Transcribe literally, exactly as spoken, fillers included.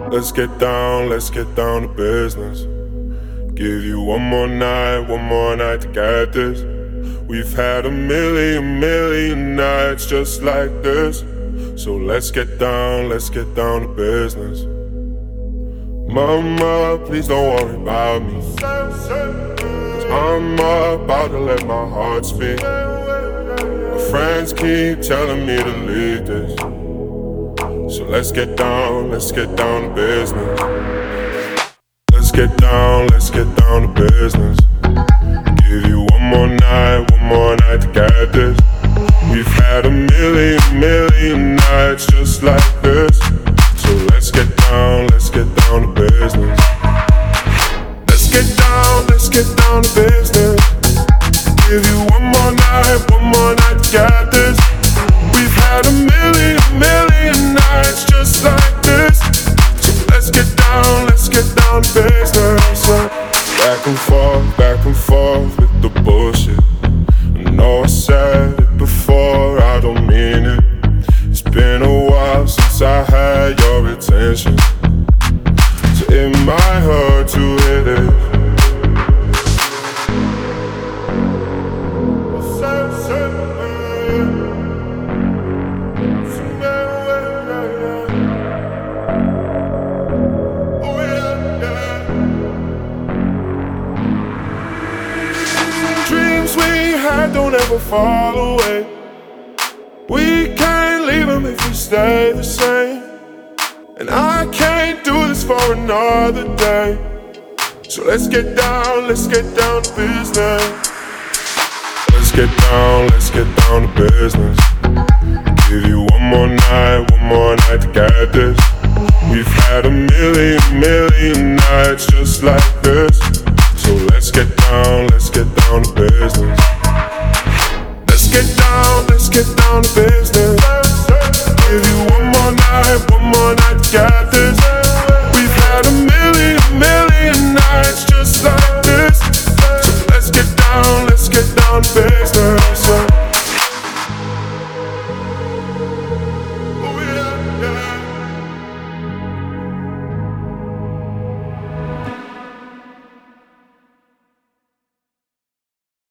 Let's get down, let's get down to business. Give you one more night, one more night to get this. We've had a million, million nights just like this. So let's get down, let's get down to business. Mama, please don't worry about me, 'cause I'm about to let my heart speak. My friends keep telling me to leave this. So let's get down, let's get down to business. Let's get down, let's get down to business. Give you one more night, one more night to get this. We've had a million, million nights just like this. So let's get down, let's get down to business. Let's get down, let's get down to business. Give you one more night, one more night to get this. We've had a million, million nights just like this. So let's get down, let's get down to business. Back and forth, back and forth with the bullshit. I know I said it before, I don't mean it. It's been a while since I had your attention, so it might hurt to hit it. Don't ever fall away. We can't leave them if we stay the same. And I can't do this for another day. So let's get down, let's get down to business. Let's get down, let's get down to business. Give you one more night, one more night to get this. We've had a million, million nights just like this. So let's get down, let's get down to business. Let's get down, let's get down to business. Give you one more night, one more night to get this.